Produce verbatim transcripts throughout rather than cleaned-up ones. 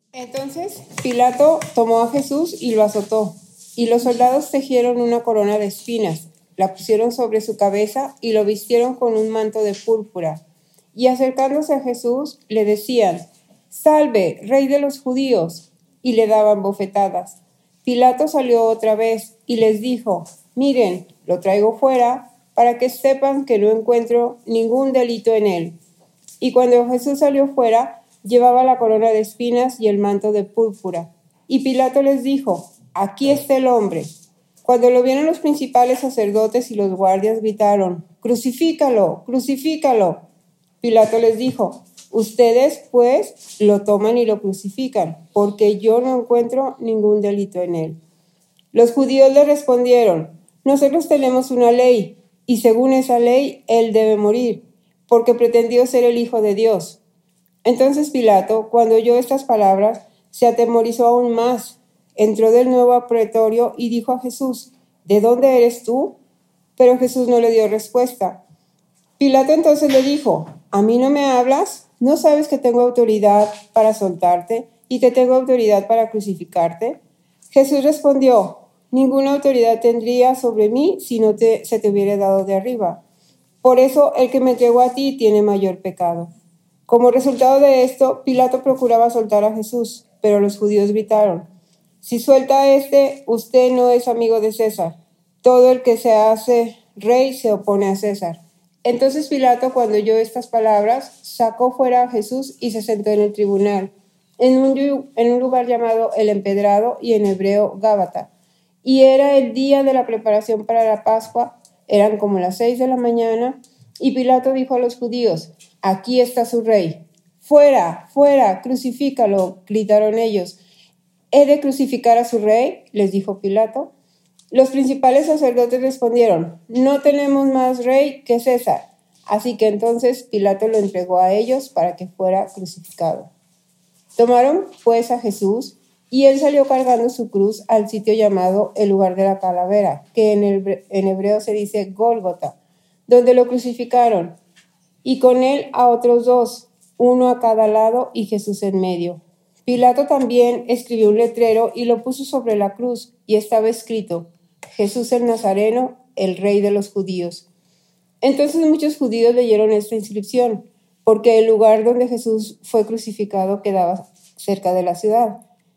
Entonces Pilato tomó a Jesús y lo azotó, y los soldados tejieron una corona de espinas, la pusieron sobre su cabeza y lo vistieron con un manto de púrpura. Y acercándose a Jesús, le decían: «Salve, Rey de los judíos», y le daban bofetadas. Pilato salió otra vez y les dijo: «Miren, lo traigo fuera para que sepan que no encuentro ningún delito en él». Y cuando Jesús salió fuera, llevaba la corona de espinas y el manto de púrpura. Y Pilato les dijo: «Aquí está el hombre». Cuando lo vieron los principales sacerdotes y los guardias, gritaron: «¡Crucifícalo! ¡Crucifícalo!». Pilato les dijo: «Ustedes, pues, lo toman y lo crucifican, porque yo no encuentro ningún delito en él». Los judíos le respondieron: «Nosotros tenemos una ley, y según esa ley, él debe morir, porque pretendió ser el Hijo de Dios». Entonces Pilato, cuando oyó estas palabras, se atemorizó aún más. Entró del nuevo pretorio y dijo a Jesús: «¿De dónde eres tú?». Pero Jesús no le dio respuesta. Pilato entonces le dijo: «¿A mí no me hablas? ¿No sabes que tengo autoridad para soltarte y que tengo autoridad para crucificarte?». Jesús respondió: «Ninguna autoridad tendría sobre mí si no te, se te hubiera dado de arriba. Por eso el que me entregó a ti tiene mayor pecado». Como resultado de esto, Pilato procuraba soltar a Jesús, pero los judíos gritaron: «Si suelta a este, usted no es amigo de César. Todo el que se hace rey se opone a César». Entonces Pilato, cuando oyó estas palabras, sacó fuera a Jesús y se sentó en el tribunal, en un, en un lugar llamado El Empedrado y en hebreo Gábata. Y era el día de la preparación para la Pascua, eran como las seis de la mañana, y Pilato dijo a los judíos: «Aquí está su rey». «Fuera, fuera, crucifícalo», gritaron ellos. «¿He de crucificar a su rey?», les dijo Pilato. Los principales sacerdotes respondieron: «No tenemos más rey que César». Así que entonces Pilato lo entregó a ellos para que fuera crucificado. Tomaron pues a Jesús, y él salió cargando su cruz al sitio llamado el lugar de la calavera, que en, el, en hebreo se dice Gólgota, donde lo crucificaron, y con él a otros dos, uno a cada lado y Jesús en medio. Pilato también escribió un letrero y lo puso sobre la cruz, y estaba escrito: «Jesús el Nazareno, el Rey de los judíos». Entonces muchos judíos leyeron esta inscripción, porque el lugar donde Jesús fue crucificado quedaba cerca de la ciudad.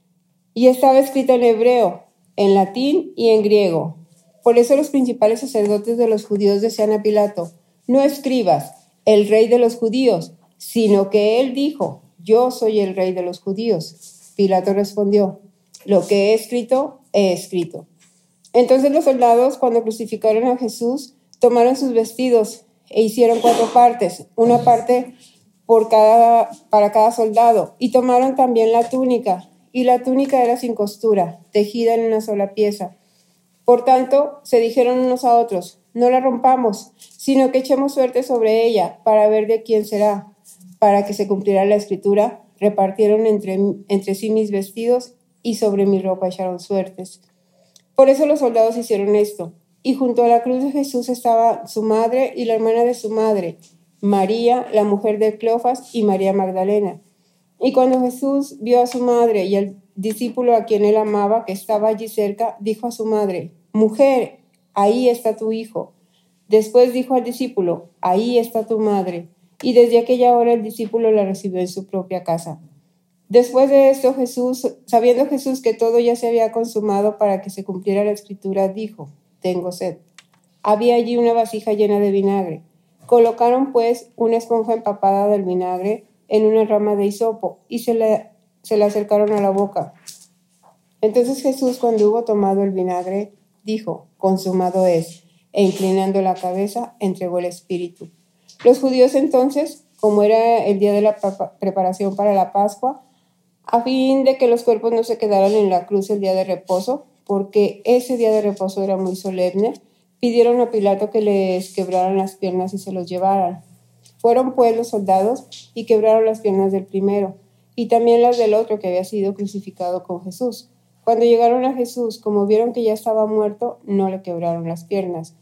Y estaba escrita en hebreo, en latín y en griego. Por eso los principales sacerdotes de los judíos decían a Pilato: «No escribas, el Rey de los judíos», sino que él dijo: «Yo soy el Rey de los judíos». Pilato respondió: «Lo que he escrito, he escrito». Entonces los soldados, cuando crucificaron a Jesús, tomaron sus vestidos e hicieron cuatro partes, una parte por cada, para cada soldado, y tomaron también la túnica, y la túnica era sin costura, tejida en una sola pieza. Por tanto, se dijeron unos a otros: «No la rompamos, sino que echemos suerte sobre ella para ver de quién será». Para que se cumpliera la escritura, repartieron entre, entre sí mis vestidos, y sobre mi ropa echaron suertes. Por eso los soldados hicieron esto. Y junto a la cruz de Jesús estaba su madre y la hermana de su madre, María, la mujer de Cleofas, y María Magdalena. Y cuando Jesús vio a su madre y al discípulo a quien él amaba, que estaba allí cerca, dijo a su madre: «Mujer, ahí está tu hijo». Después dijo al discípulo: «Ahí está tu madre». Y desde aquella hora el discípulo la recibió en su propia casa. Después de esto, Jesús, sabiendo Jesús que todo ya se había consumado para que se cumpliera la escritura, dijo: «Tengo sed». Había allí una vasija llena de vinagre. Colocaron pues una esponja empapada del vinagre en una rama de hisopo y se la, se la acercaron a la boca. Entonces Jesús, cuando hubo tomado el vinagre, dijo: «Consumado es», e inclinando la cabeza, entregó el espíritu. Los judíos entonces, como era el día de la preparación para la Pascua, a fin de que los cuerpos no se quedaran en la cruz el día de reposo, porque ese día de reposo era muy solemne, pidieron a Pilato que les quebraran las piernas y se los llevaran. Fueron pues los soldados y quebraron las piernas del primero, y también las del otro que había sido crucificado con Jesús. Cuando llegaron a Jesús, como vieron que ya estaba muerto, no le quebraron las piernas.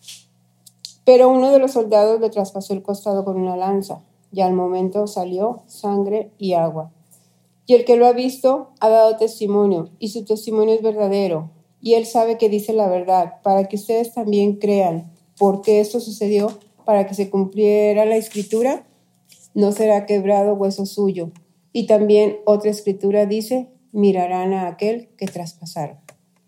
Pero uno de los soldados le traspasó el costado con una lanza, y al momento salió sangre y agua. Y el que lo ha visto ha dado testimonio, y su testimonio es verdadero. Y él sabe que dice la verdad, para que ustedes también crean. Porque esto sucedió para que se cumpliera la escritura, no será quebrado hueso suyo. Y también otra escritura dice, mirarán a aquel que traspasaron.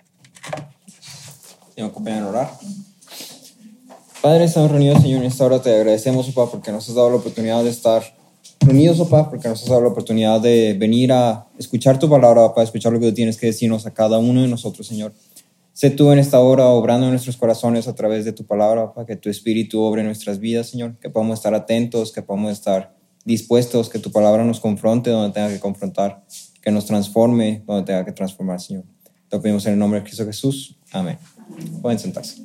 ¿Me acompañan a orar? Padre, estamos reunidos, Señor, en esta hora te agradecemos, oh Padre, porque nos has dado la oportunidad de estar reunidos, oh Padre, porque nos has dado la oportunidad de venir a escuchar tu palabra, oh Padre, escuchar lo que tú tienes que decirnos a cada uno de nosotros, Señor. Sé tú en esta hora obrando en nuestros corazones a través de tu palabra, oh Padre, que tu espíritu obre en nuestras vidas, Señor, que podamos estar atentos, que podamos estar dispuestos, que tu palabra nos confronte donde tenga que confrontar, que nos transforme donde tenga que transformar, Señor. Te lo pedimos en el nombre de Cristo Jesús. Amén. Pueden sentarse.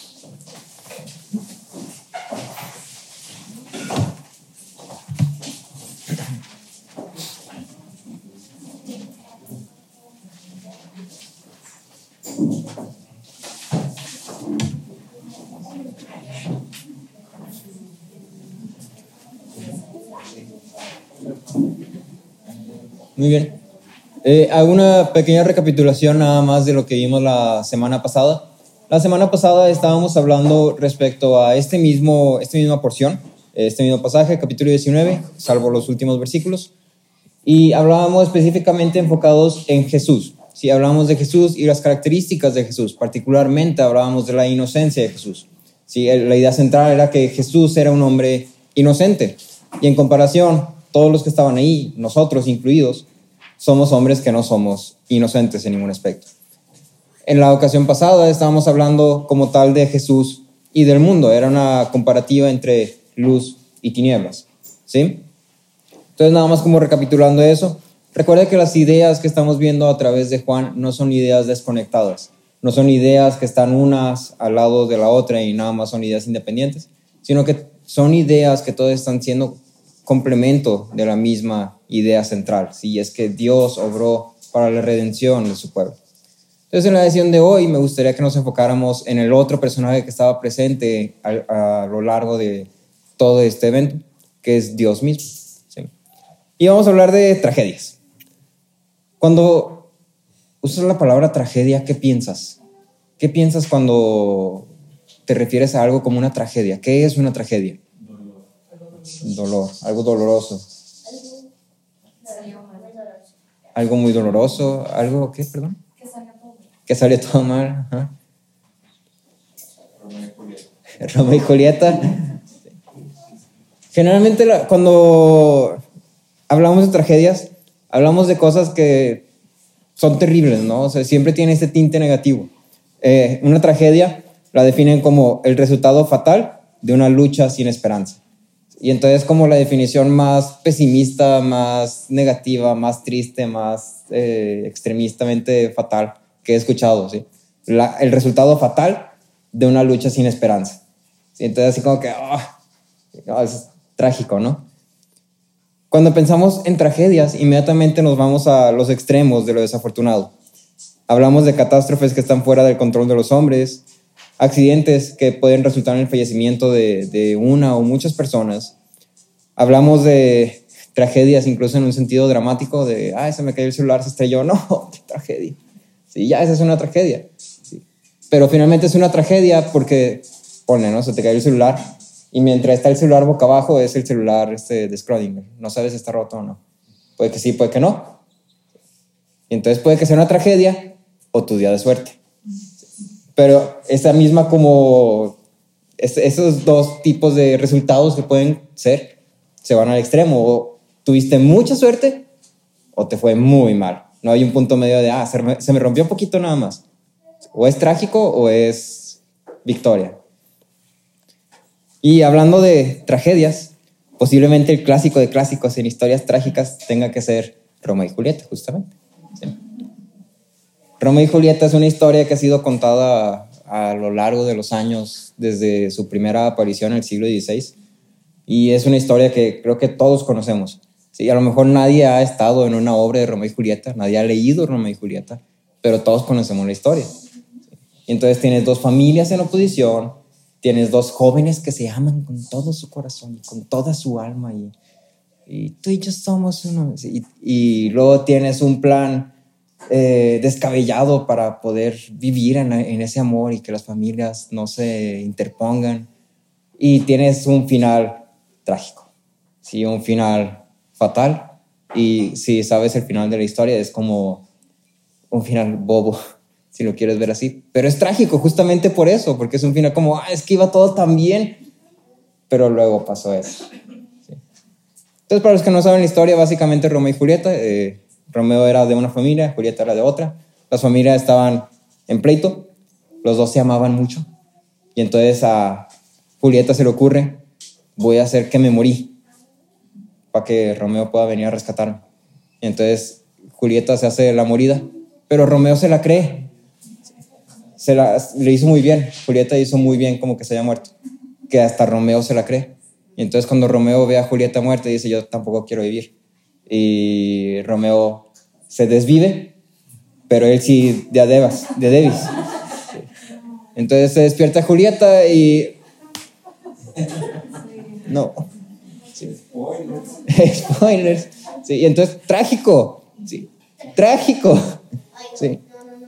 Muy bien. Eh, hago una pequeña recapitulación nada más de lo que vimos la semana pasada. La semana pasada estábamos hablando respecto a este mismo, esta misma porción, este mismo pasaje, capítulo diecinueve, salvo los últimos versículos, y hablábamos específicamente enfocados en Jesús. Sí, hablábamos de Jesús y las características de Jesús, particularmente hablábamos de la inocencia de Jesús. Sí, la idea central era que Jesús era un hombre inocente, y en comparación, todos los que estaban ahí, nosotros incluidos, somos hombres que no somos inocentes en ningún aspecto. En la ocasión pasada estábamos hablando como tal de Jesús y del mundo. Era una comparativa entre luz y tinieblas, ¿sí? Entonces, nada más como recapitulando eso, recuerda que las ideas que estamos viendo a través de Juan no son ideas desconectadas, no son ideas que están unas al lado de la otra y nada más son ideas independientes, sino que son ideas que todas están siendo complemento de la misma idea central, ¿sí? Es que Dios obró para la redención de su pueblo. Entonces, en la lección de hoy me gustaría que nos enfocáramos en el otro personaje que estaba presente a, a lo largo de todo este evento, que es Dios mismo, ¿sí? Y vamos a hablar de tragedias. Cuando usas la palabra tragedia, ¿qué piensas? ¿Qué piensas cuando te refieres a algo como una tragedia? ¿Qué es una tragedia? Dolor, algo doloroso. Algo muy doloroso, algo, ¿qué? Perdón. Que salió todo mal. Ajá. Romeo y Julieta. Generalmente la, cuando hablamos de tragedias, hablamos de cosas que son terribles, ¿no? O sea, siempre tiene este tinte negativo. Eh, una tragedia la definen como el resultado fatal de una lucha sin esperanza. Y entonces como la definición más pesimista, más negativa, más triste, más eh, extremistamente fatal que he escuchado, ¿sí? La, el resultado fatal de una lucha sin esperanza. ¿Sí? Entonces así como que oh, oh, es trágico, ¿no? Cuando pensamos en tragedias, inmediatamente nos vamos a los extremos de lo desafortunado. Hablamos de catástrofes que están fuera del control de los hombres, accidentes que pueden resultar en el fallecimiento de, de una o muchas personas. Hablamos de tragedias incluso en un sentido dramático de, ay, se me cayó el celular, se estrelló. No, qué tragedia. Sí, ya esa es una tragedia. Sí. Pero finalmente es una tragedia porque, pone, ¿no? Se te cayó el celular y mientras está el celular boca abajo es el celular este de Schrödinger. No sabes si está roto o no. Puede que sí, puede que no. Y entonces puede que sea una tragedia o tu día de suerte. Pero esa misma como es, esos dos tipos de resultados que pueden ser se van al extremo. O tuviste mucha suerte o te fue muy mal. No hay un punto medio de, ah, se me, se me rompió un poquito nada más. O es trágico o es victoria. Y hablando de tragedias, posiblemente el clásico de clásicos en historias trágicas tenga que ser Romeo y Julieta, justamente. Sí. Romeo y Julieta es una historia que ha sido contada a, a lo largo de los años, desde su primera aparición en el siglo dieciséis. Y es una historia que creo que todos conocemos. Sí, a lo mejor nadie ha estado en una obra de Romeo y Julieta, nadie ha leído Romeo y Julieta, pero todos conocemos la historia. Y entonces tienes dos familias en oposición, tienes dos jóvenes que se aman con todo su corazón y con toda su alma y y tú y yo somos uno. Y, y luego tienes un plan eh, descabellado para poder vivir en, en ese amor y que las familias no se interpongan. Y tienes un final trágico, ¿sí? Un final fatal. Y si sabes el final de la historia, es como un final bobo, si lo quieres ver así. Pero es trágico justamente por eso, porque es un final como, ah, es que iba todo tan bien, pero luego pasó eso. ¿Sí? Entonces, para los que no saben la historia, básicamente Romeo y Julieta, eh, Romeo era de una familia, Julieta era de otra. Las familias estaban en pleito, los dos se amaban mucho. Y entonces a Julieta se le ocurre, voy a hacer que me morí para que Romeo pueda venir a rescatarme. Y entonces Julieta se hace la morida, pero Romeo se la cree. Se la, le hizo muy bien. Julieta hizo muy bien como que se haya muerto, que hasta Romeo se la cree. Y entonces cuando Romeo ve a Julieta muerta, dice, yo tampoco quiero vivir. Y Romeo se desvive, pero él sí de adevas, de Davis. Entonces se despierta Julieta y... No. Sí. Spoilers. Spoilers. Sí, y entonces, trágico. Sí. Trágico. Sí.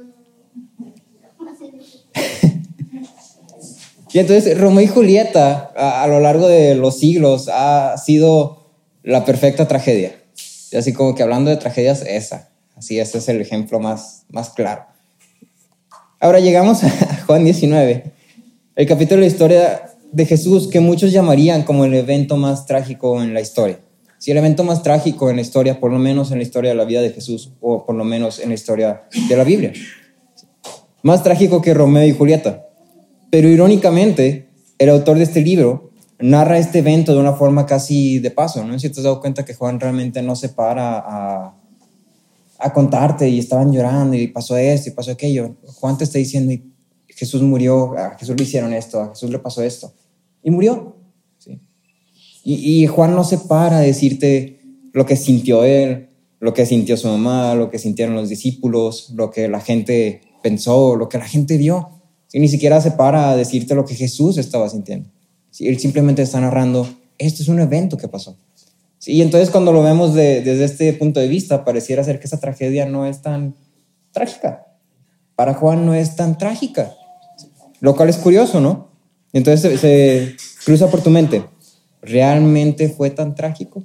Y entonces Romeo y Julieta a, a lo largo de los siglos ha sido la perfecta tragedia. Y así como que hablando de tragedias, esa. Así, ese es el ejemplo más, más claro. Ahora llegamos a Juan diecinueve, el capítulo de la historia de Jesús que muchos llamarían como el evento más trágico en la historia. Sí, el evento más trágico en la historia, por lo menos en la historia de la vida de Jesús, o por lo menos en la historia de la Biblia. Más trágico que Romeo y Julieta. Pero irónicamente, el autor de este libro narra este evento de una forma casi de paso, ¿no? Si te has dado cuenta que Juan realmente no se para a, a contarte y estaban llorando y pasó esto y pasó aquello. Juan te está diciendo, y Jesús murió, a Jesús le hicieron esto, a Jesús le pasó esto. Y murió. ¿Sí? Y, y Juan no se para a decirte lo que sintió él, lo que sintió su mamá, lo que sintieron los discípulos, lo que la gente pensó, lo que la gente vio. ¿Sí? Ni siquiera se para a decirte lo que Jesús estaba sintiendo. ¿Sí? Él simplemente está narrando, esto es un evento que pasó. ¿Sí? Y entonces cuando lo vemos de, desde este punto de vista, pareciera ser que esa tragedia no es tan trágica. Para Juan no es tan trágica. Lo cual es curioso, ¿no? Entonces se, se cruza por tu mente. ¿Realmente fue tan trágico?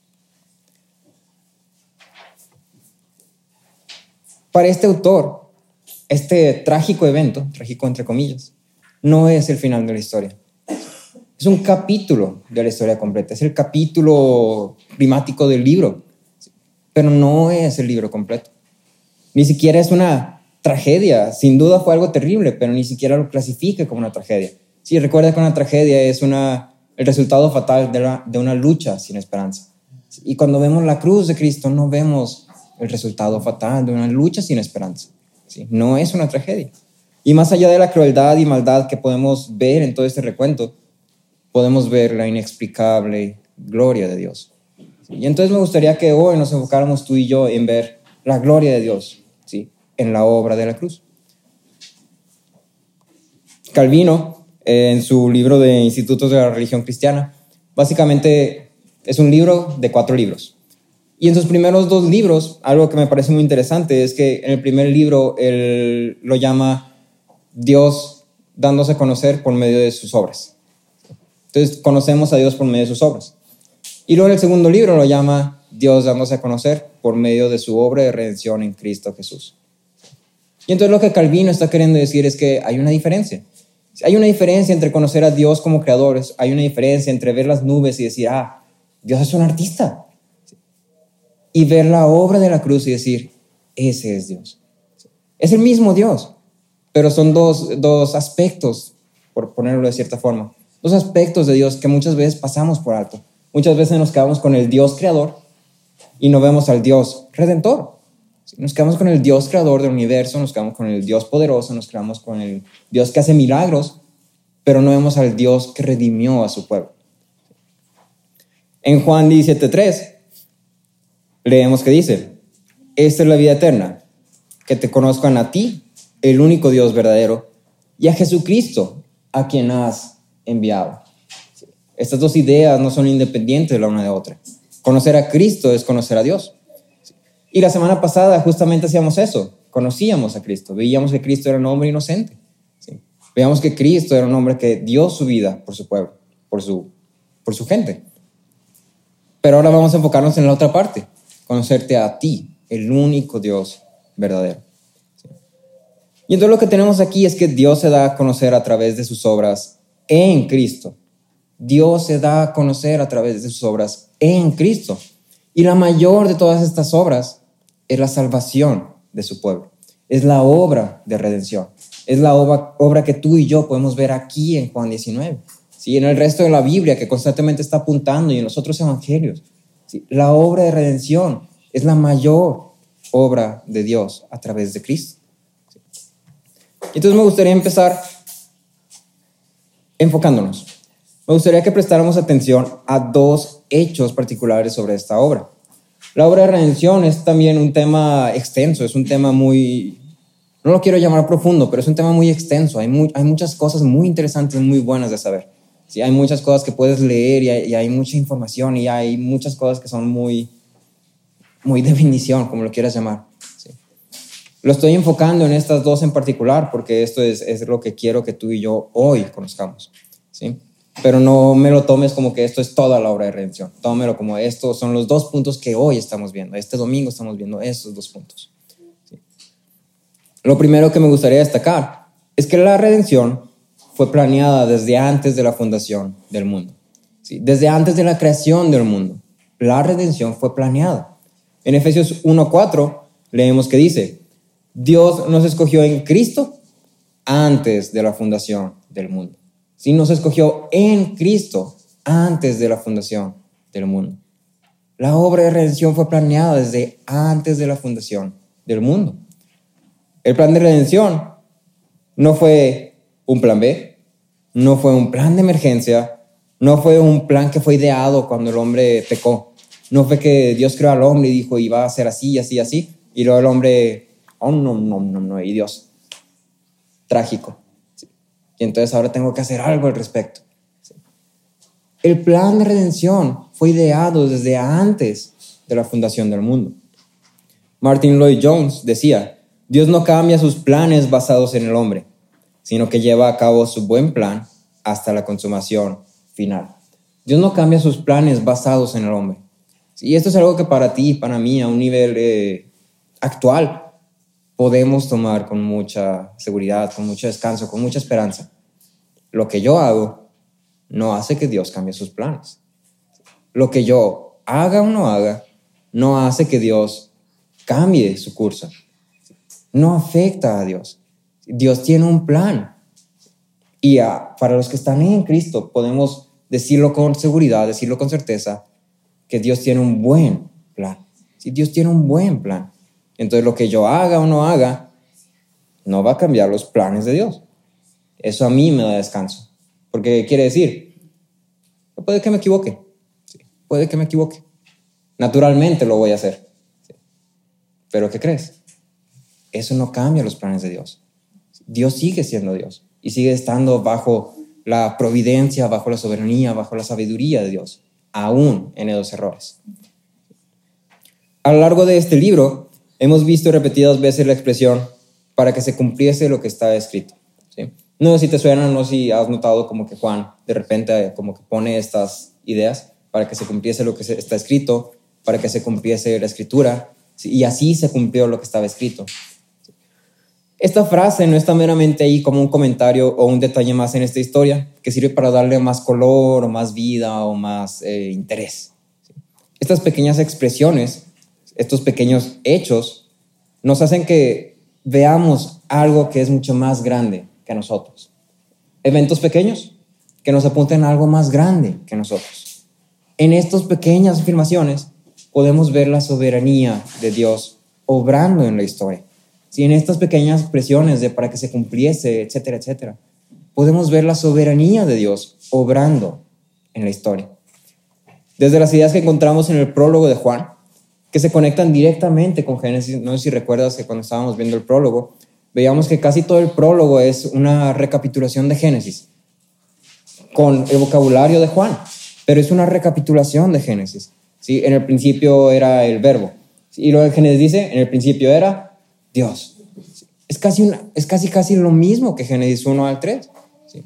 Para este autor, este trágico evento, trágico entre comillas, no es el final de la historia. Es un capítulo de la historia completa. Es el capítulo climático del libro. Pero no es el libro completo. Ni siquiera es una tragedia. Sin duda fue algo terrible, pero ni siquiera lo clasifica como una tragedia. Sí, recuerda que una tragedia es una, el resultado fatal de, la, de una lucha sin esperanza. Y cuando vemos la cruz de Cristo, no vemos el resultado fatal de una lucha sin esperanza. ¿Sí? No es una tragedia. Y más allá de la crueldad y maldad que podemos ver en todo este recuento, podemos ver la inexplicable gloria de Dios. ¿Sí? Y entonces me gustaría que hoy nos enfocáramos tú y yo en ver la gloria de Dios, ¿sí? En la obra de la cruz. Calvino, eh, en su libro de Institutos de la Religión Cristiana, básicamente es un libro de cuatro libros. Y en sus primeros dos libros, algo que me parece muy interesante es que en el primer libro él lo llama Dios dándose a conocer por medio de sus obras. Entonces conocemos a Dios por medio de sus obras. Y luego en el segundo libro lo llama Dios dándose a conocer por medio de su obra de redención en Cristo Jesús. Y entonces lo que Calvino está queriendo decir es que hay una diferencia. Hay una diferencia entre conocer a Dios como creadores, hay una diferencia entre ver las nubes y decir, ah, Dios es un artista. Y ver la obra de la cruz y decir, ese es Dios. Es el mismo Dios, pero son dos, dos aspectos, por ponerlo de cierta forma, dos aspectos de Dios que muchas veces pasamos por alto. Muchas veces nos quedamos con el Dios creador y no vemos al Dios redentor. Nos quedamos con el Dios creador del universo, nos quedamos con el Dios poderoso, nos quedamos con el Dios que hace milagros, pero no vemos al Dios que redimió a su pueblo. En Juan diecisiete tres leemos que dice, esta es la vida eterna, que te conozcan a ti, el único Dios verdadero, y a Jesucristo, a quien has enviado. Estas dos ideas no son independientes la una de otra. Conocer a Cristo es conocer a Dios. Y la semana pasada justamente hacíamos eso. Conocíamos a Cristo. Veíamos que Cristo era un hombre inocente. ¿Sí? Veíamos que Cristo era un hombre que dio su vida por su pueblo, por su, por su gente. Pero ahora vamos a enfocarnos en la otra parte. Conocerte a ti, el único Dios verdadero. ¿Sí? Y entonces lo que tenemos aquí es que Dios se da a conocer a través de sus obras en Cristo. Dios se da a conocer a través de sus obras en Cristo. Y la mayor de todas estas obras es la salvación de su pueblo. Es la obra de redención. Es la obra, obra que tú y yo podemos ver aquí en Juan diecinueve. ¿Sí? En el resto de la Biblia que constantemente está apuntando y en los otros evangelios. ¿Sí? La obra de redención es la mayor obra de Dios a través de Cristo. ¿Sí? Entonces me gustaría empezar enfocándonos. Me gustaría que prestáramos atención a dos hechos particulares sobre esta obra. La obra de redención es también un tema extenso, es un tema muy, no lo quiero llamar profundo, pero es un tema muy extenso. Hay, muy, hay muchas cosas muy interesantes, muy buenas de saber. ¿Sí? Hay muchas cosas que puedes leer y hay, y hay mucha información y hay muchas cosas que son muy, muy de bendición, como lo quieras llamar. ¿Sí? Lo estoy enfocando en estas dos en particular porque esto es, es lo que quiero que tú y yo hoy conozcamos. ¿Sí? Pero no me lo tomes como que esto es toda la obra de redención. Tómelo como estos son los dos puntos que hoy estamos viendo. Este domingo estamos viendo esos dos puntos. ¿Sí? Lo primero que me gustaría destacar es que la redención fue planeada desde antes de la fundación del mundo. ¿Sí? Desde antes de la creación del mundo. La redención fue planeada. En Efesios uno cuatro leemos que dice: Dios nos escogió en Cristo antes de la fundación del mundo. Sí, nos escogió en Cristo antes de la fundación del mundo. La obra de redención fue planeada desde antes de la fundación del mundo. El plan de redención no fue un plan B, no fue un plan de emergencia, no fue un plan que fue ideado cuando el hombre pecó. No fue que Dios creó al hombre y dijo iba a ser así, así, así, y luego el hombre, oh no, no, no, no, y Dios, trágico. Y entonces ahora tengo que hacer algo al respecto. El plan de redención fue ideado desde antes de la fundación del mundo. Martin Lloyd-Jones decía: Dios no cambia sus planes basados en el hombre, sino que lleva a cabo su buen plan hasta la consumación final. Dios no cambia sus planes basados en el hombre. Y esto es algo que para ti y para mí a un nivel eh, actual podemos tomar con mucha seguridad, con mucho descanso, con mucha esperanza. Lo que yo hago no hace que Dios cambie sus planes. Lo que yo haga o no haga no hace que Dios cambie su curso. No afecta a Dios. Dios tiene un plan. Y a, para los que están en Cristo podemos decirlo con seguridad, decirlo con certeza, que Dios tiene un buen plan. Si Dios tiene un buen plan. Entonces lo que yo haga o no haga no va a cambiar los planes de Dios. Eso a mí me da descanso. Porque quiere decir, puede que me equivoque. Sí, puede que me equivoque. Naturalmente lo voy a hacer. Sí. Pero ¿qué crees? Eso no cambia los planes de Dios. Dios sigue siendo Dios y sigue estando bajo la providencia, bajo la soberanía, bajo la sabiduría de Dios, aún en esos errores. A lo largo de este libro hemos visto repetidas veces la expresión para que se cumpliese lo que estaba escrito. ¿Sí? No sé si te suena, no sé si has notado como que Juan de repente como que pone estas ideas para que se cumpliese lo que está escrito, para que se cumpliese la escritura, ¿sí? Y así se cumplió lo que estaba escrito. Esta frase no está meramente ahí como un comentario o un detalle más en esta historia que sirve para darle más color o más vida o más eh, interés. ¿Sí? Estas pequeñas expresiones, estos pequeños hechos nos hacen que veamos algo que es mucho más grande que nosotros. Eventos pequeños que nos apunten a algo más grande que nosotros. En estas pequeñas afirmaciones podemos ver la soberanía de Dios obrando en la historia. Si en estas pequeñas expresiones de para que se cumpliese, etcétera, etcétera, podemos ver la soberanía de Dios obrando en la historia. Desde las ideas que encontramos en el prólogo de Juan, que se conectan directamente con Génesis, no sé si recuerdas que cuando estábamos viendo el prólogo, veíamos que casi todo el prólogo es una recapitulación de Génesis, con el vocabulario de Juan, pero es una recapitulación de Génesis. ¿sí? En el principio era el verbo. ¿Sí? Y luego el Génesis dice, en el principio era Dios. ¿Sí? Es casi, una, es casi, casi lo mismo que Génesis uno al tres. ¿Sí?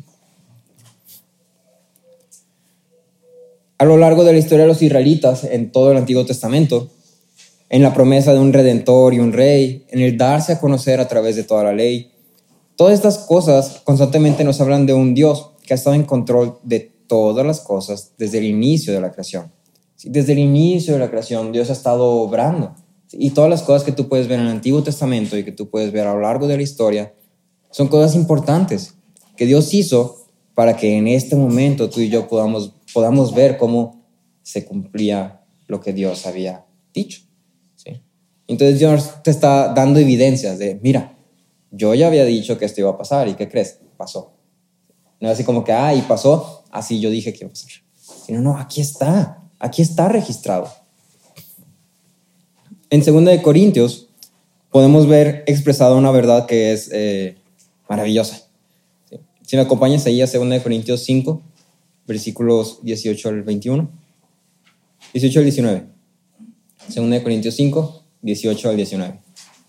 A lo largo de la historia de los israelitas, en todo el Antiguo Testamento, en la promesa de un redentor y un rey, en el darse a conocer a través de toda la ley, todas estas cosas constantemente nos hablan de un Dios que ha estado en control de todas las cosas desde el inicio de la creación. ¿Sí? Desde el inicio de la creación, Dios ha estado obrando. ¿Sí? Y todas las cosas que tú puedes ver en el Antiguo Testamento y que tú puedes ver a lo largo de la historia son cosas importantes que Dios hizo para que en este momento tú y yo podamos, podamos ver cómo se cumplía lo que Dios había dicho. ¿Sí? Entonces Dios te está dando evidencias de, mira, yo ya había dicho que esto iba a pasar, ¿y qué crees? Pasó. No es así como que, ah, y pasó, así yo dije que iba a pasar. Sino, no, aquí está, aquí está registrado. En segunda de Corintios podemos ver expresada una verdad que es eh, maravillosa. ¿Sí? Si me acompañas ahí a segunda de Corintios cinco, versículos dieciocho al veintiuno. dieciocho al diecinueve. segunda de Corintios cinco, dieciocho al diecinueve.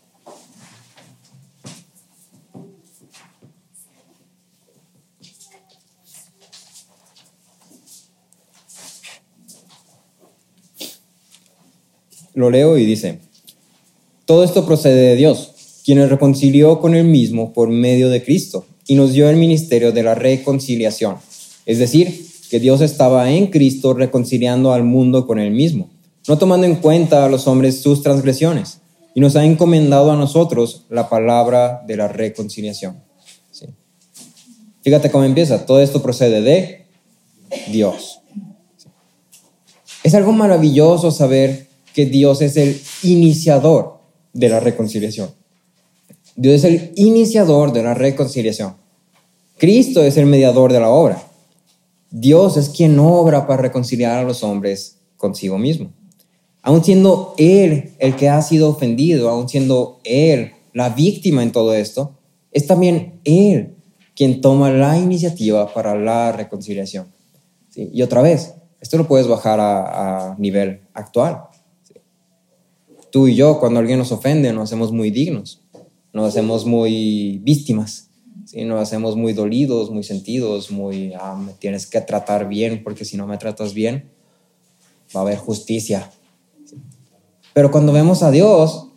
Lo leo y dice, todo esto procede de Dios, quien nos reconcilió con Él mismo por medio de Cristo y nos dio el ministerio de la reconciliación. Es decir, que Dios estaba en Cristo reconciliando al mundo con Él mismo, no tomando en cuenta a los hombres sus transgresiones, y nos ha encomendado a nosotros la palabra de la reconciliación. ¿Sí? Fíjate cómo empieza, todo esto procede de Dios. ¿Sí? Es algo maravilloso saber que Dios es el iniciador de la reconciliación. Dios es el iniciador de la reconciliación. Cristo es el mediador de la obra. Dios es quien obra para reconciliar a los hombres consigo mismo. Aun siendo Él el que ha sido ofendido, aun siendo Él la víctima en todo esto, es también Él quien toma la iniciativa para la reconciliación. ¿Sí? Y otra vez, esto lo puedes bajar a, a nivel actual. Tú y yo, cuando alguien nos ofende, nos hacemos muy dignos, nos hacemos muy víctimas, ¿sí? Nos hacemos muy dolidos, muy sentidos, muy, ah, me tienes que tratar bien, porque si no me tratas bien, va a haber justicia. ¿Sí? Pero cuando vemos a Dios,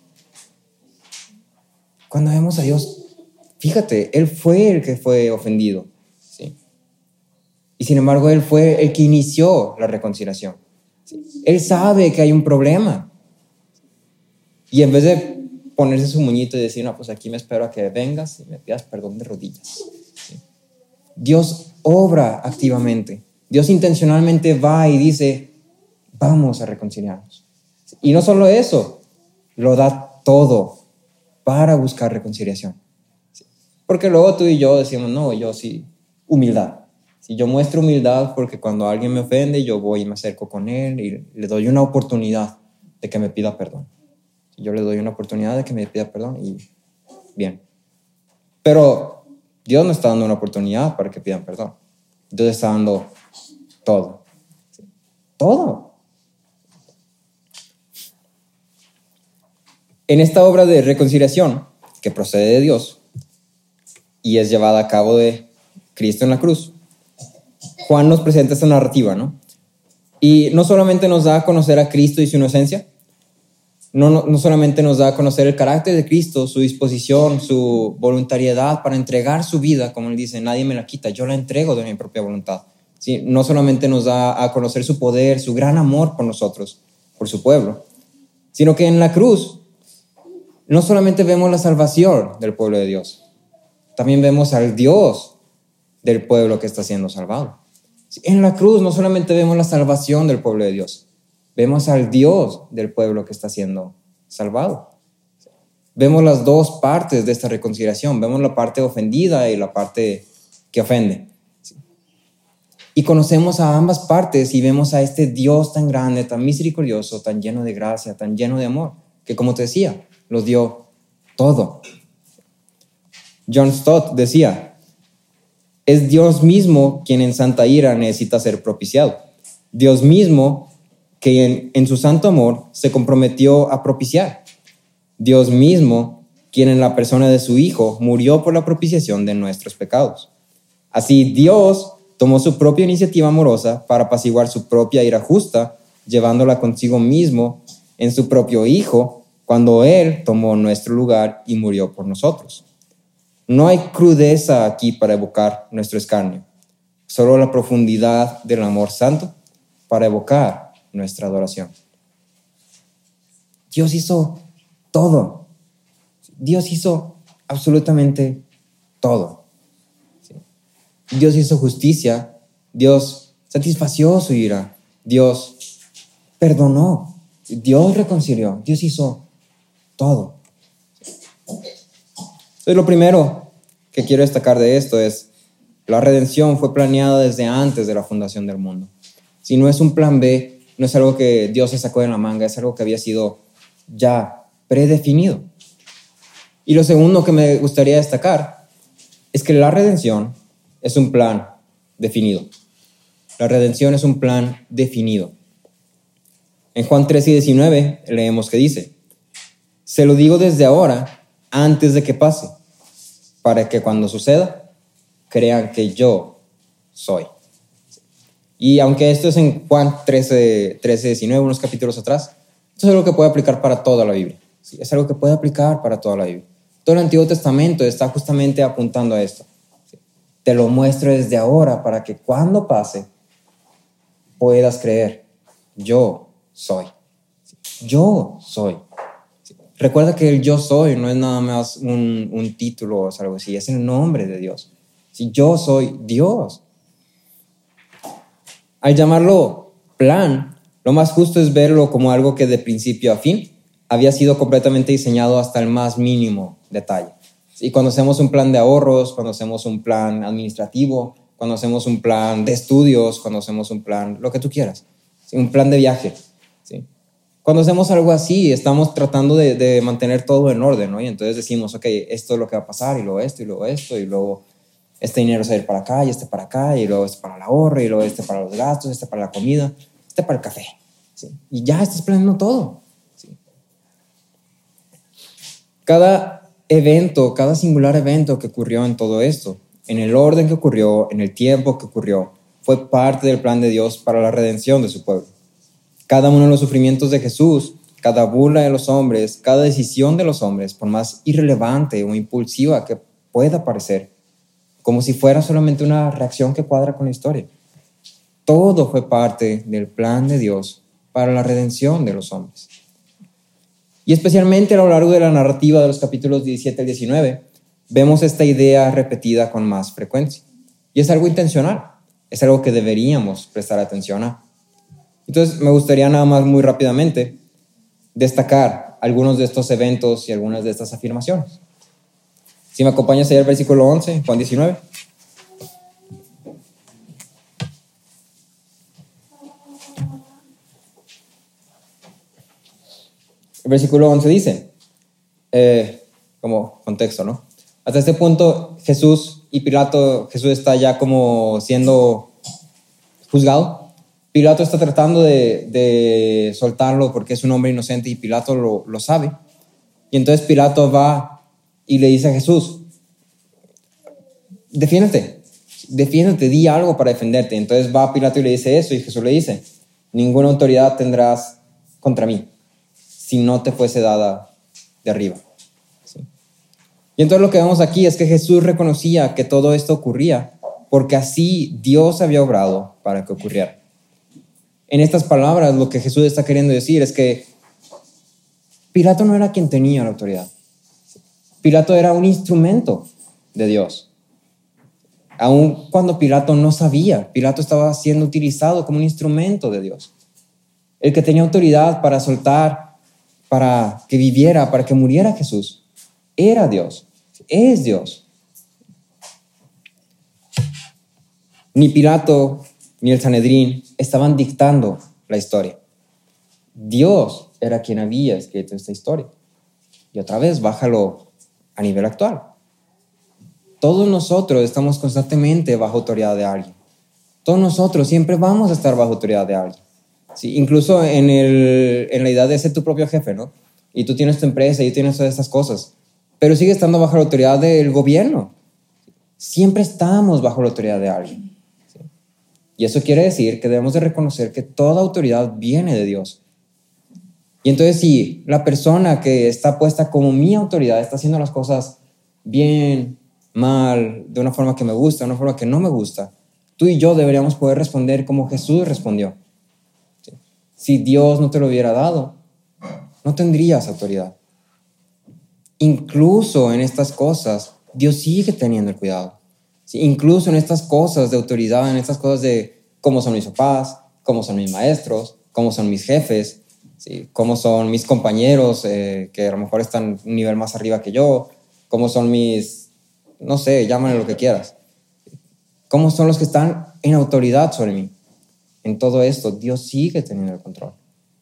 cuando vemos a Dios, fíjate, Él fue el que fue ofendido, ¿sí? Y sin embargo, Él fue el que inició la reconciliación. ¿Sí? Él sabe que hay un problema. Y en vez de ponerse su moñito y decir, no, pues aquí me espero a que vengas y me pidas perdón de rodillas. ¿Sí? Dios obra activamente. Dios intencionalmente va y dice, vamos a reconciliarnos. Y no solo eso, lo da todo para buscar reconciliación. ¿Sí? Porque luego tú y yo decimos, no, yo sí, humildad. Si yo muestro humildad porque cuando alguien me ofende, yo voy y me acerco con él y le doy una oportunidad de que me pida perdón. Yo le doy una oportunidad de que me pida perdón y bien. Pero Dios no está dando una oportunidad para que pidan perdón. Dios está dando todo. ¿Sí? Todo. En esta obra de reconciliación que procede de Dios y es llevada a cabo de Cristo en la cruz, Juan nos presenta esta narrativa, ¿no? Y no solamente nos da a conocer a Cristo y su inocencia, No, no, no solamente nos da a conocer el carácter de Cristo, su disposición, su voluntariedad para entregar su vida, como él dice, nadie me la quita, yo la entrego de mi propia voluntad. ¿Sí? No solamente nos da a conocer su poder, su gran amor por nosotros, por su pueblo, sino que en la cruz no solamente vemos la salvación del pueblo de Dios, también vemos al Dios del pueblo que está siendo salvado. ¿Sí? En la cruz no solamente vemos la salvación del pueblo de Dios, vemos al Dios del pueblo que está siendo salvado. Vemos las dos partes de esta reconciliación. Vemos la parte ofendida y la parte que ofende. Y conocemos a ambas partes y vemos a este Dios tan grande, tan misericordioso, tan lleno de gracia, tan lleno de amor, que como te decía, los dio todo. John Stott decía, es Dios mismo quien en santa ira necesita ser propiciado. Dios mismo que en, en su santo amor se comprometió a propiciar. Dios mismo, quien en la persona de su Hijo murió por la propiciación de nuestros pecados. Así Dios tomó su propia iniciativa amorosa para apaciguar su propia ira justa, llevándola consigo mismo en su propio Hijo, cuando Él tomó nuestro lugar y murió por nosotros. No hay crudeza aquí para evocar nuestro escarnio, solo la profundidad del amor santo para evocar nuestra adoración. Dios hizo todo. Dios hizo absolutamente todo. Dios hizo justicia, Dios satisfació su ira, Dios perdonó, Dios reconcilió, Dios hizo todo. Entonces, lo primero que quiero destacar de esto es la redención fue planeada desde antes de la fundación del mundo. Si no es un plan B, no es algo que Dios se sacó de la manga, es algo que había sido ya predefinido. Y lo segundo que me gustaría destacar es que la redención es un plan definido. La redención es un plan definido. En Juan trece y diecinueve leemos que dice: se lo digo desde ahora, antes de que pase, para que cuando suceda, crean que yo soy. Y aunque esto es en Juan trece, trece, diecinueve, unos capítulos atrás, esto es algo que puede aplicar para toda la Biblia. ¿Sí? Es algo que puede aplicar para toda la Biblia. Todo el Antiguo Testamento está justamente apuntando a esto. ¿Sí? Te lo muestro desde ahora para que cuando pase, puedas creer, yo soy. ¿Sí? Yo soy. ¿Sí? Recuerda que el yo soy no es nada más un, un título o algo así, es el nombre de Dios. ¿Sí? Yo soy Dios. Al llamarlo plan, lo más justo es verlo como algo que de principio a fin había sido completamente diseñado hasta el más mínimo detalle. Y cuando hacemos un plan de ahorros, cuando hacemos un plan administrativo, cuando hacemos un plan de estudios, cuando hacemos un plan, lo que tú quieras, ¿sí? Un plan de viaje. ¿Sí? Cuando hacemos algo así, estamos tratando de, de mantener todo en orden, ¿no? Y entonces decimos, ok, esto es lo que va a pasar, y luego esto, y luego esto, y luego este dinero se va a ir para acá, y este para acá, y luego este para el ahorro, y luego este para los gastos, este para la comida, este para el café. ¿Sí? Y ya estás planeando todo. ¿Sí? Cada evento, cada singular evento que ocurrió en todo esto, en el orden que ocurrió, en el tiempo que ocurrió, fue parte del plan de Dios para la redención de su pueblo. Cada uno de los sufrimientos de Jesús, cada burla de los hombres, cada decisión de los hombres, por más irrelevante o impulsiva que pueda parecer, como si fuera solamente una reacción que cuadra con la historia. Todo fue parte del plan de Dios para la redención de los hombres. Y especialmente a lo largo de la narrativa de los capítulos diecisiete al diecinueve, vemos esta idea repetida con más frecuencia. Y es algo intencional, es algo que deberíamos prestar atención a. Entonces me gustaría nada más muy rápidamente destacar algunos de estos eventos y algunas de estas afirmaciones. Si me acompañas ahí al versículo once, Juan diecinueve. El versículo once dice, eh, como contexto, ¿no? Hasta este punto Jesús y Pilato, Jesús está ya como siendo juzgado. Pilato está tratando de, de soltarlo porque es un hombre inocente y Pilato lo, lo sabe. Y entonces Pilato va y le dice a Jesús, defiéndete, defiéndete, di algo para defenderte. Entonces va Pilato y le dice eso y Jesús le dice, ninguna autoridad tendrás contra mí si no te fuese dada de arriba. ¿Sí? Y entonces lo que vemos aquí es que Jesús reconocía que todo esto ocurría porque así Dios había obrado para que ocurriera. En estas palabras lo que Jesús está queriendo decir es que Pilato no era quien tenía la autoridad. Pilato era un instrumento de Dios. Aun cuando Pilato no sabía, Pilato estaba siendo utilizado como un instrumento de Dios. El que tenía autoridad para soltar, para que viviera, para que muriera Jesús, era Dios, es Dios. Ni Pilato ni el Sanedrín estaban dictando la historia. Dios era quien había escrito esta historia. Y otra vez, bájalo a nivel actual. Todos nosotros estamos constantemente bajo autoridad de alguien. Todos nosotros siempre vamos a estar bajo autoridad de alguien. Sí, incluso en, el, en la idea de ser tu propio jefe, ¿no? Y tú tienes tu empresa y tienes todas estas cosas, pero sigue estando bajo la autoridad del gobierno. Siempre estamos bajo la autoridad de alguien. ¿Sí? Y eso quiere decir que debemos de reconocer que toda autoridad viene de Dios. Y entonces si la persona que está puesta como mi autoridad está haciendo las cosas bien, mal, de una forma que me gusta, de una forma que no me gusta, tú y yo deberíamos poder responder como Jesús respondió. ¿Sí? Si Dios no te lo hubiera dado, no tendrías autoridad. Incluso en estas cosas, Dios sigue teniendo el cuidado. ¿Sí? Incluso en estas cosas de autoridad, en estas cosas de cómo son mis papás, cómo son mis maestros, cómo son mis jefes, ¿sí? Cómo son mis compañeros eh, que a lo mejor están un nivel más arriba que yo, cómo son mis, no sé, llámale lo que quieras. Cómo son los que están en autoridad sobre mí. En todo esto, Dios sigue teniendo el control.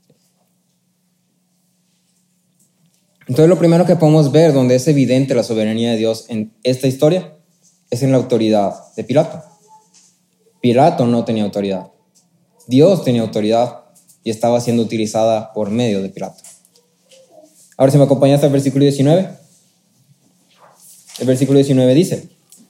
Entonces, lo primero que podemos ver donde es evidente la soberanía de Dios en esta historia es en la autoridad de Pilato. Pilato no tenía autoridad. Dios tenía autoridad y estaba siendo utilizada por medio de Pilato. Ahora, si me acompañas al versículo diecinueve. El versículo diecinueve dice: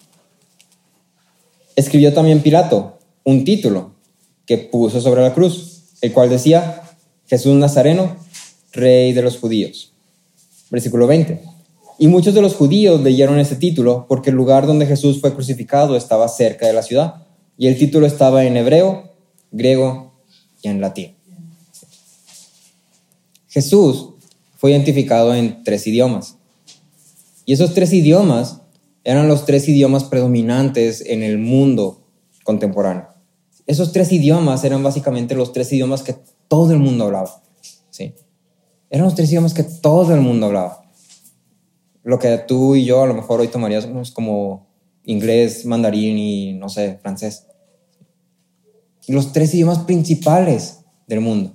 escribió también Pilato un título que puso sobre la cruz, el cual decía: Jesús Nazareno, Rey de los Judíos. Versículo veinte. Y muchos de los judíos leyeron ese título porque el lugar donde Jesús fue crucificado estaba cerca de la ciudad, y el título estaba en hebreo, griego y en latín. Jesús fue identificado en tres idiomas, y esos tres idiomas eran los tres idiomas predominantes en el mundo contemporáneo. Esos tres idiomas eran básicamente los tres idiomas que todo el mundo hablaba. ¿Sí? Eran los tres idiomas que todo el mundo hablaba. Lo que tú y yo a lo mejor hoy tomaríamos como inglés, mandarín y, no sé, francés. Los tres idiomas principales del mundo.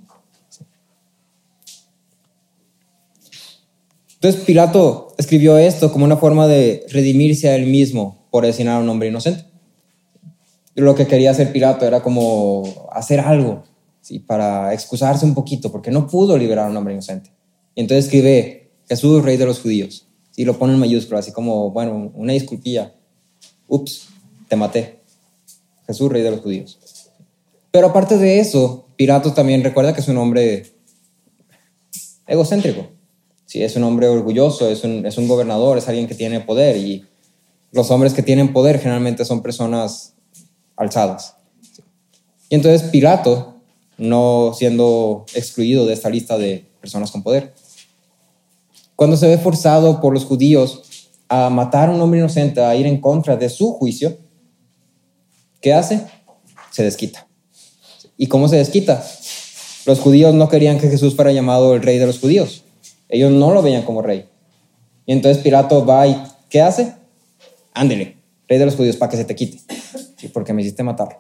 Entonces Pilato escribió esto como una forma de redimirse a él mismo por asesinar a un hombre inocente. Lo que quería hacer Pilato era como hacer algo, ¿sí? Para excusarse un poquito, porque no pudo liberar a un hombre inocente. Y entonces escribe: Jesús, Rey de los Judíos. Y lo pone en mayúsculas, así como, bueno, una disculpilla. Ups, te maté. Jesús, Rey de los Judíos. Pero aparte de eso, Pilato también recuerda que es un hombre egocéntrico. Sí, es un hombre orgulloso, es un, es un gobernador, es alguien que tiene poder. Y los hombres que tienen poder generalmente son personas alzadas. Y entonces Pilato, no siendo excluido de esta lista de personas con poder, cuando se ve forzado por los judíos a matar a un hombre inocente, a ir en contra de su juicio, ¿qué hace? Se desquita. ¿Y cómo se desquita? Los judíos no querían que Jesús fuera llamado el Rey de los Judíos. Ellos no lo veían como rey. Y entonces Pilato va y ¿qué hace? Ándele, Rey de los Judíos, para que se te quite. Sí, porque me hiciste matarlo.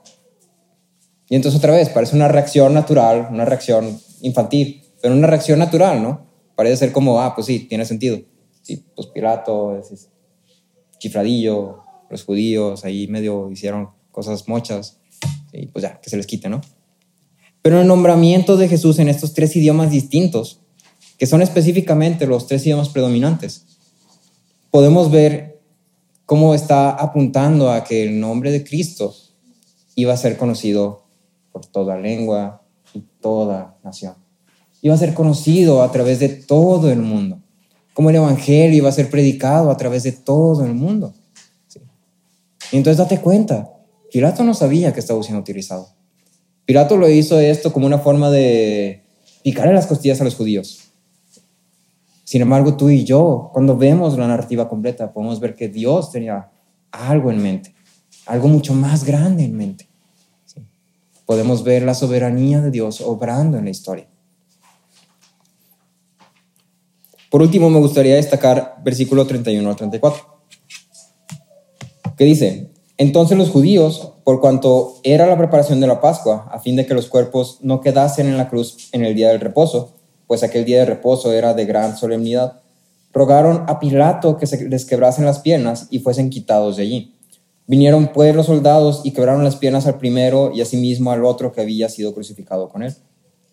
Y entonces otra vez, parece una reacción natural, una reacción infantil, pero una reacción natural, ¿no? Parece ser como, ah, pues sí, tiene sentido. Sí, pues Pilato, es chifladillo, los judíos ahí medio hicieron cosas mochas, y pues ya, que se les quite, ¿no? Pero el nombramiento de Jesús en estos tres idiomas distintos, que son específicamente los tres idiomas predominantes, podemos ver cómo está apuntando a que el nombre de Cristo iba a ser conocido por toda lengua y toda nación. Iba a ser conocido a través de todo el mundo. Como el evangelio iba a ser predicado a través de todo el mundo. ¿Sí? Y entonces date cuenta, Pilato no sabía que estaba siendo utilizado. Pilato lo hizo esto como una forma de picarle las costillas a los judíos. Sin embargo, tú y yo, cuando vemos la narrativa completa, podemos ver que Dios tenía algo en mente, algo mucho más grande en mente. ¿Sí? Podemos ver la soberanía de Dios obrando en la historia. Por último, me gustaría destacar versículo treinta y uno al treinta y cuatro, que dice: entonces los judíos, por cuanto era la preparación de la Pascua, a fin de que los cuerpos no quedasen en la cruz en el día del reposo, pues aquel día de reposo era de gran solemnidad, rogaron a Pilato que se les quebrasen las piernas y fuesen quitados de allí. Vinieron pues los soldados y quebraron las piernas al primero y asimismo al otro que había sido crucificado con él.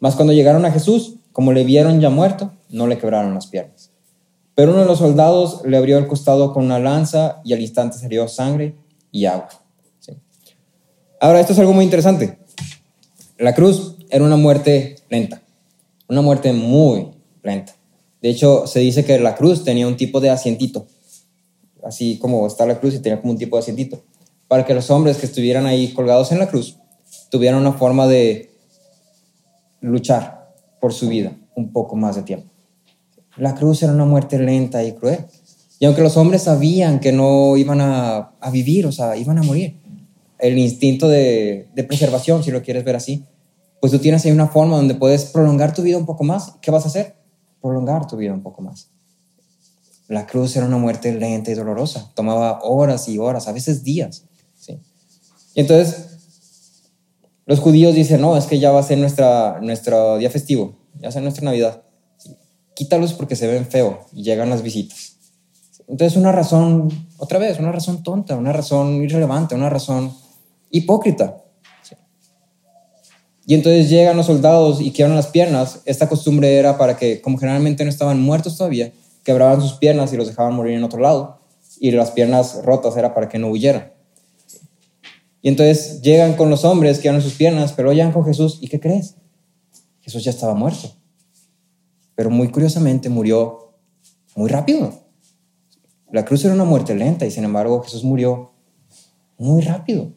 Mas cuando llegaron a Jesús, como le vieron ya muerto, no le quebraron las piernas. Pero uno de los soldados le abrió el costado con una lanza y al instante salió sangre y agua. ¿Sí? Ahora, esto es algo muy interesante. La cruz era una muerte lenta, una muerte muy lenta. De hecho, se dice que la cruz tenía un tipo de asientito, así como está la cruz y tenía como un tipo de asientito, para que los hombres que estuvieran ahí colgados en la cruz tuvieran una forma de luchar por su vida un poco más de tiempo. La cruz era una muerte lenta y cruel. Y aunque los hombres sabían que no iban a, a vivir, o sea, iban a morir, el instinto de, de preservación, si lo quieres ver así, pues tú tienes ahí una forma donde puedes prolongar tu vida un poco más. ¿Qué vas a hacer? Prolongar tu vida un poco más. La cruz era una muerte lenta y dolorosa. Tomaba horas y horas, a veces días. ¿Sí? Y entonces los judíos dicen, no, es que ya va a ser nuestra, nuestro día festivo, ya va a ser nuestra Navidad. Quítalos porque se ven feo y llegan las visitas. Entonces una razón, otra vez, una razón tonta, una razón irrelevante, una razón hipócrita. ¿Sí? Y entonces llegan los soldados y quebran las piernas. Esta costumbre era para que, como generalmente no estaban muertos todavía, quebraban sus piernas y los dejaban morir en otro lado. Y las piernas rotas era para que no huyeran. Y entonces llegan con los hombres, quebran sus piernas, pero llegan con Jesús. ¿Y qué crees? Jesús ya estaba muerto. Pero muy curiosamente murió muy rápido. La cruz era una muerte lenta y sin embargo Jesús murió muy rápido.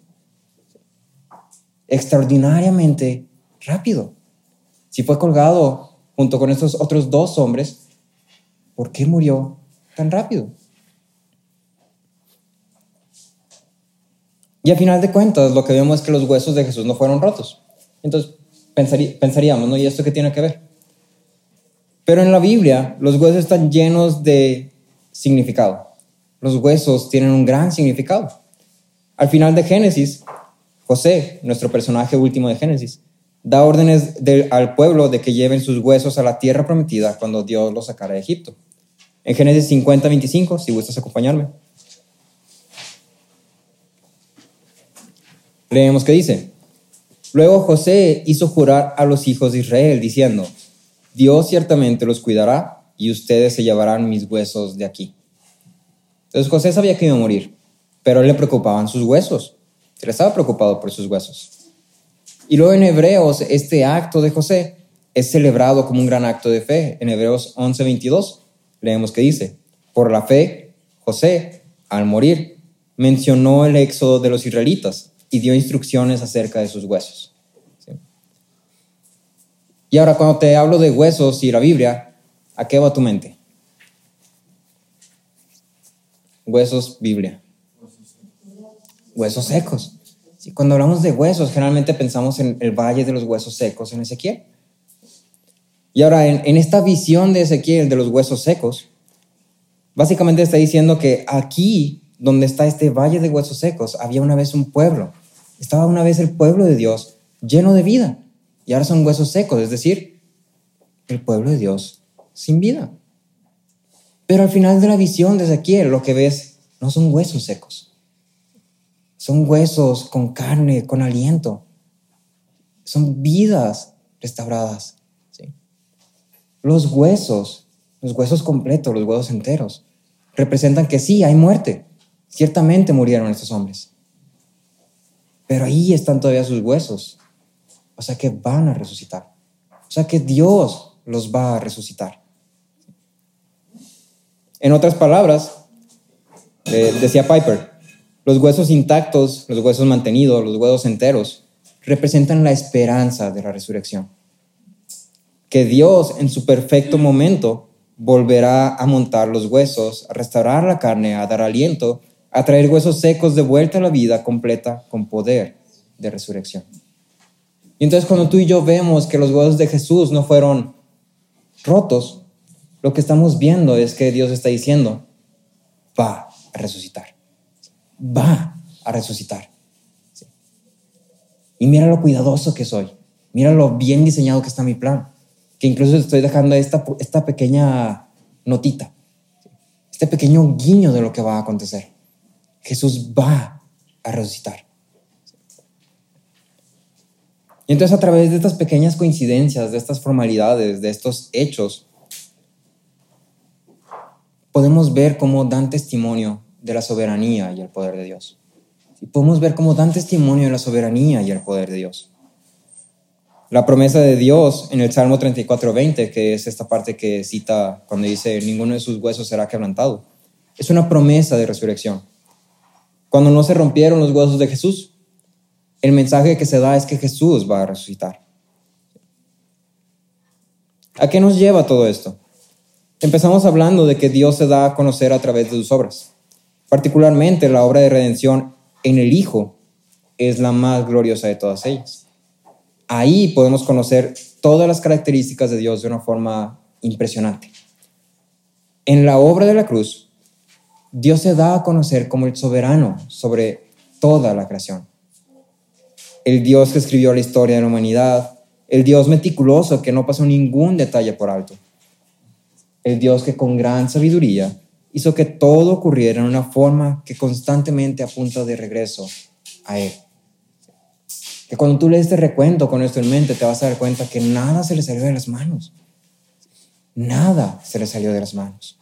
Extraordinariamente rápido. Si fue colgado junto con estos otros dos hombres, ¿por qué murió tan rápido? Y al final de cuentas lo que vemos es que los huesos de Jesús no fueron rotos. Entonces pensarí, pensaríamos, ¿no? ¿Y esto qué tiene que ver? Pero en la Biblia los huesos están llenos de significado. Los huesos tienen un gran significado. Al final de Génesis, José, nuestro personaje último de Génesis, da órdenes de, al pueblo de que lleven sus huesos a la tierra prometida cuando Dios los sacara de Egipto. En Génesis cincuenta, veinticinco, si gustas acompañarme, leemos que dice: luego José hizo jurar a los hijos de Israel, diciendo: Dios ciertamente los cuidará y ustedes se llevarán mis huesos de aquí. Entonces José sabía que iba a morir, pero a él le preocupaban sus huesos. Él estaba preocupado por sus huesos. Y luego en Hebreos, este acto de José es celebrado como un gran acto de fe. En Hebreos once, veintidós, leemos que dice: por la fe, José, al morir, mencionó el éxodo de los israelitas y dio instrucciones acerca de sus huesos. ¿Sí? Y ahora cuando te hablo de huesos y la Biblia, ¿a qué va tu mente? Huesos, Biblia. Huesos secos. Sí, cuando hablamos de huesos, generalmente pensamos en el valle de los huesos secos en Ezequiel. Y ahora, en, en esta visión de Ezequiel de los huesos secos, básicamente está diciendo que aquí, donde está este valle de huesos secos, había una vez un pueblo. Estaba una vez el pueblo de Dios lleno de vida. Y ahora son huesos secos, es decir, el pueblo de Dios sin vida. Pero al final de la visión de Ezequiel, lo que ves no son huesos secos. Son huesos con carne, con aliento. Son vidas restauradas. ¿Sí? Los huesos, los huesos completos, los huesos enteros, representan que sí, hay muerte. Ciertamente murieron estos hombres. Pero ahí están todavía sus huesos. O sea que van a resucitar. O sea que Dios los va a resucitar. En otras palabras, eh, decía Piper, los huesos intactos, los huesos mantenidos, los huesos enteros, representan la esperanza de la resurrección. Que Dios en su perfecto momento volverá a montar los huesos, a restaurar la carne, a dar aliento, a traer huesos secos de vuelta a la vida completa con poder de resurrección. Y entonces cuando tú y yo vemos que los huesos de Jesús no fueron rotos, lo que estamos viendo es que Dios está diciendo, va a resucitar. Va a resucitar. Sí. Y mira lo cuidadoso que soy. Mira lo bien diseñado que está mi plan. Que incluso estoy dejando esta, esta pequeña notita. Este pequeño guiño de lo que va a acontecer. Jesús va a resucitar. Y entonces a través de estas pequeñas coincidencias, de estas formalidades, de estos hechos, podemos ver cómo dan testimonio de la soberanía y el poder de Dios. Y podemos ver cómo dan testimonio de la soberanía y el poder de Dios. La promesa de Dios en el Salmo treinta y cuatro, veinte, que es esta parte que cita cuando dice, ninguno de sus huesos será quebrantado, es una promesa de resurrección. Cuando no se rompieron los huesos de Jesús, el mensaje que se da es que Jesús va a resucitar. ¿A qué nos lleva todo esto? Empezamos hablando de que Dios se da a conocer a través de sus obras. Particularmente la obra de redención en el Hijo es la más gloriosa de todas ellas. Ahí podemos conocer todas las características de Dios de una forma impresionante. En la obra de la cruz, Dios se da a conocer como el soberano sobre toda la creación. El Dios que escribió la historia de la humanidad, el Dios meticuloso que no pasó ningún detalle por alto, el Dios que con gran sabiduría hizo que todo ocurriera en una forma que constantemente apunta de regreso a Él. Que cuando tú lees este recuento con esto en mente, te vas a dar cuenta que nada se le salió de las manos. Nada se le salió de las manos.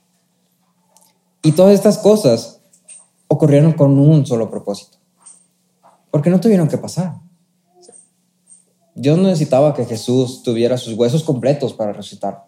Y todas estas cosas ocurrieron con un solo propósito. Porque no tuvieron que pasar. Dios no necesitaba que Jesús tuviera sus huesos completos para resucitar.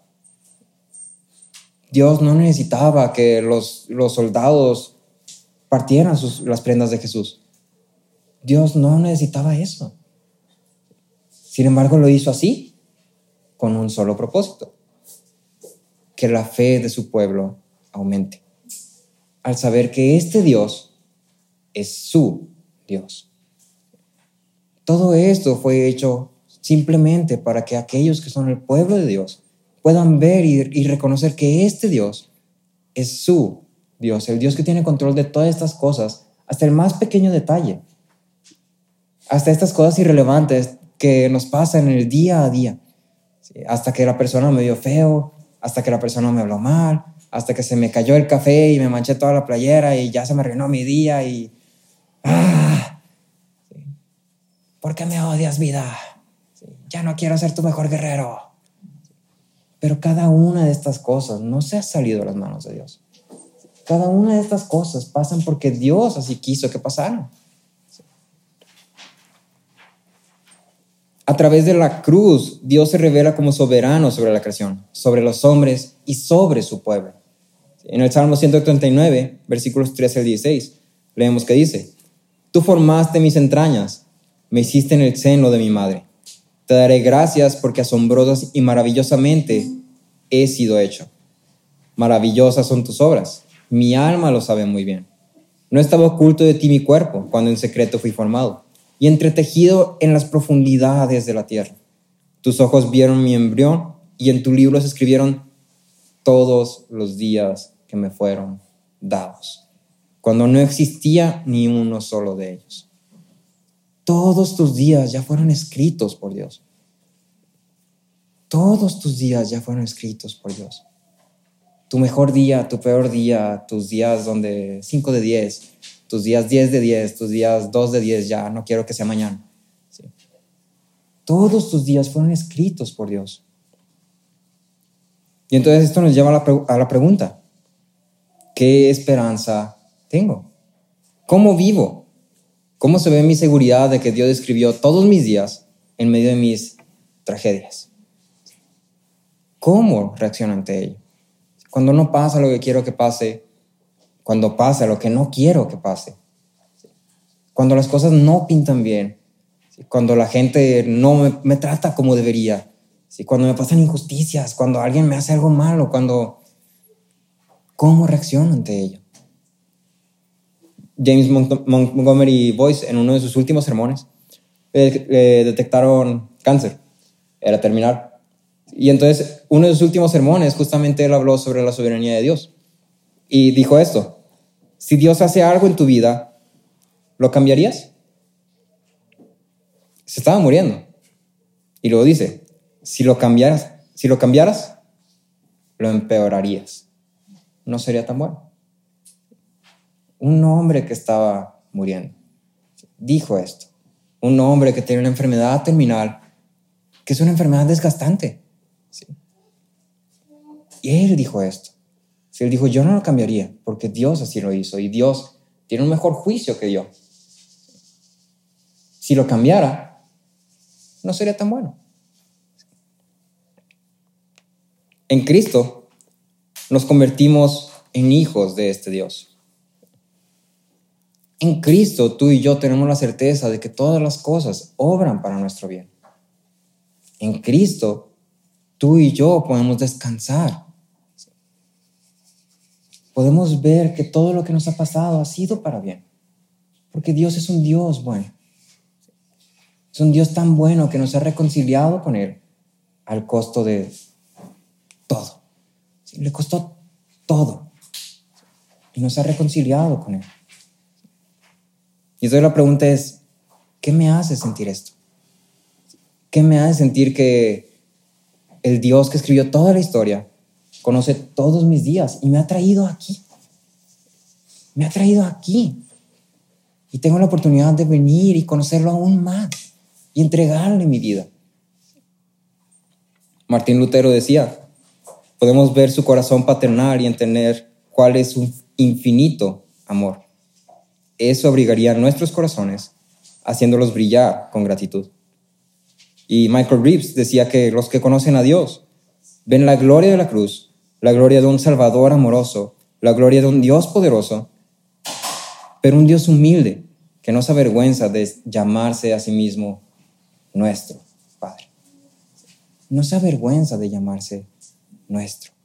Dios no necesitaba que los, los soldados partieran sus, las prendas de Jesús. Dios no necesitaba eso. Sin embargo, lo hizo así, con un solo propósito: que la fe de su pueblo aumente, al saber que este Dios es su Dios. Todo esto fue hecho simplemente para que aquellos que son el pueblo de Dios puedan ver y, y reconocer que este Dios es su Dios, el Dios que tiene control de todas estas cosas, hasta el más pequeño detalle, hasta estas cosas irrelevantes que nos pasan en el día a día, ¿sí? Hasta que la persona me vio feo, hasta que la persona me habló mal, hasta que se me cayó el café y me manché toda la playera y ya se me arruinó mi día y... ¡Ah! ¿Sí? ¿Por qué me odias, vida? ¿Sí? Ya no quiero ser tu mejor guerrero. Pero cada una de estas cosas no se ha salido de las manos de Dios. Cada una de estas cosas pasan porque Dios así quiso que pasaran. A través de la cruz, Dios se revela como soberano sobre la creación, sobre los hombres y sobre su pueblo. En el Salmo ciento treinta y nueve, versículos trece al dieciséis, leemos que dice: Tú formaste mis entrañas, me hiciste en el seno de mi madre. Te daré gracias porque asombrosas y maravillosamente he sido hecho. Maravillosas son tus obras, mi alma lo sabe muy bien. No estaba oculto de ti mi cuerpo cuando en secreto fui formado y entretejido en las profundidades de la tierra. Tus ojos vieron mi embrión y en tu libro se escribieron todos los días que me fueron dados, cuando no existía ni uno solo de ellos. Todos tus días ya fueron escritos por Dios. Todos tus días ya fueron escritos por Dios. Tu mejor día, tu peor día, tus días donde cinco de diez, tus días diez de diez, tus días dos de diez, ya no quiero que sea mañana. ¿Sí? Todos tus días fueron escritos por Dios. Y entonces esto nos lleva a la, pre- a la pregunta: ¿qué esperanza tengo? ¿Cómo vivo? ¿Cómo se ve mi seguridad de que Dios escribió todos mis días en medio de mis tragedias? ¿Cómo reacciono ante ello? Cuando no pasa lo que quiero que pase, cuando pasa lo que no quiero que pase, cuando las cosas no pintan bien, cuando la gente no me, me trata como debería, cuando me pasan injusticias, cuando alguien me hace algo malo, cuando... ¿Cómo reacciono ante ello? James Mont- Montgomery Boyce, en uno de sus últimos sermones, eh, eh, detectaron cáncer, era terminal. Y entonces, uno de sus últimos sermones, justamente él habló sobre la soberanía de Dios. Y dijo esto: si Dios hace algo en tu vida, ¿lo cambiarías? Se estaba muriendo. Y luego dice, si lo cambiaras, si lo cambiaras, lo empeorarías. No sería tan bueno. Un hombre que estaba muriendo dijo esto. un hombre que tiene una enfermedad terminal, que es una enfermedad desgastante. ¿Sí? Y él dijo esto. ¿Sí? Él dijo, yo no lo cambiaría, porque Dios así lo hizo, y Dios tiene un mejor juicio que yo. Si lo cambiara, no sería tan bueno. En Cristo nos convertimos en hijos de este Dios. En Cristo tú y yo tenemos la certeza de que todas las cosas obran para nuestro bien. En Cristo tú y yo podemos descansar. Podemos ver que todo lo que nos ha pasado ha sido para bien, porque Dios es un Dios bueno. Es un Dios tan bueno que nos ha reconciliado con Él al costo de todo. ¿Sí? Le costó todo y nos ha reconciliado con Él. Y entonces la pregunta es, ¿qué me hace sentir esto? ¿Qué me hace sentir que el Dios que escribió toda la historia conoce todos mis días y me ha traído aquí? Me ha traído aquí. Y tengo la oportunidad de venir y conocerlo aún más y entregarle mi vida. Martín Lutero decía, podemos ver su corazón paternal y entender cuál es su infinito amor. Eso abrigaría nuestros corazones, haciéndolos brillar con gratitud. Y Michael Reeves decía que los que conocen a Dios ven la gloria de la cruz, la gloria de un Salvador amoroso, la gloria de un Dios poderoso, pero un Dios humilde que no se avergüenza de llamarse a sí mismo nuestro Padre. No se avergüenza de llamarse nuestro.